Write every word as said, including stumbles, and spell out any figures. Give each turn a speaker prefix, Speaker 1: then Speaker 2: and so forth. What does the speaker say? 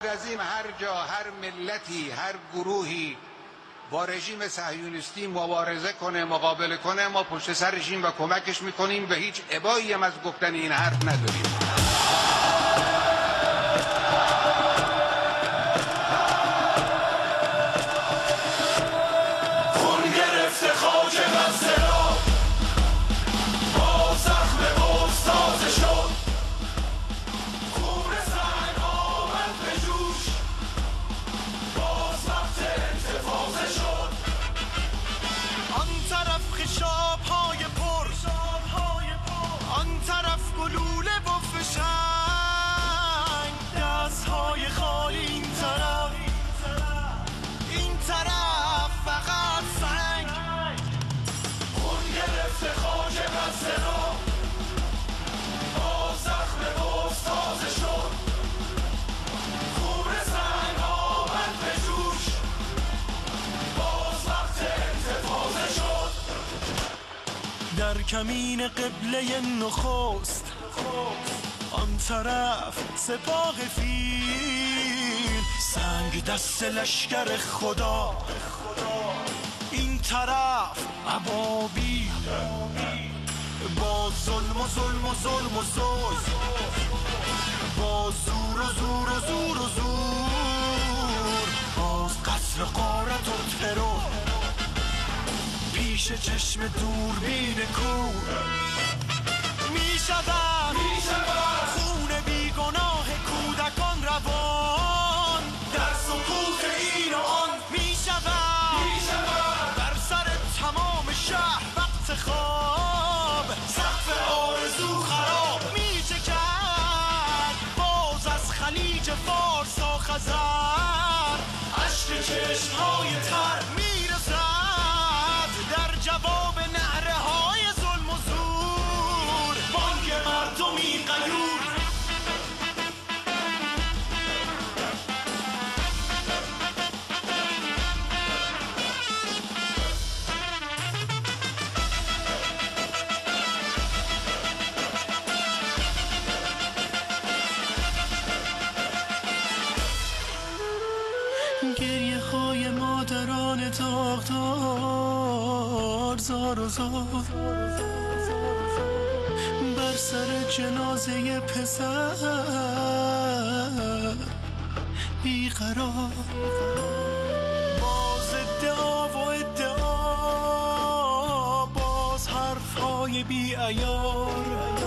Speaker 1: عظیم هر جا، هر ملتی، هر گروهی با رژیم صهیونیستی مبارزه کنه، مقابله کنه، ما پشت سر رژیم و کمکش میکنیم و هیچ ابایی هم از گفتن این حرف نداریم.
Speaker 2: خون گرفته خاک غزه را با زخم استاذ شد، خون سنگ آمد به جوش، باز وقت انتفاضه شد. آن طرف خشاب های پر، آن طرف گلوله و فشنگ، دست های خالی این طرف، این طرف فقط سنگ. خون گرفته خاک غزه را با زخم استاذ شد، خون سنگ آمد به جوش، باز وقت انتفاضه شد. در کمین قبله نخست، آن طرف سپاه فیل، سنگ دست لشکر خدا، این طرف ابابیل، با ظلم و ظلم و ظلم و ظلم، با زور و زور و زور و زور، باز قصر غارت و ترور، پیش چشم دوربین کور می شود خون بیگناه کودکان روان، در سکوت این و آن می شود بر سر تمام شهر وقت خواب، سقف آرزو خراب می چکد، باز از خلیج فارس تا خزر، اشک چشمهای تر می رسد در جواب نعره های ظلم و زور، بانگ مردمی غیور. گریه های مادران داغدار، زار و زار بر سر جنازه پسر بیقرار، باز ادعا و ادعا، باز حرف های بی عیار،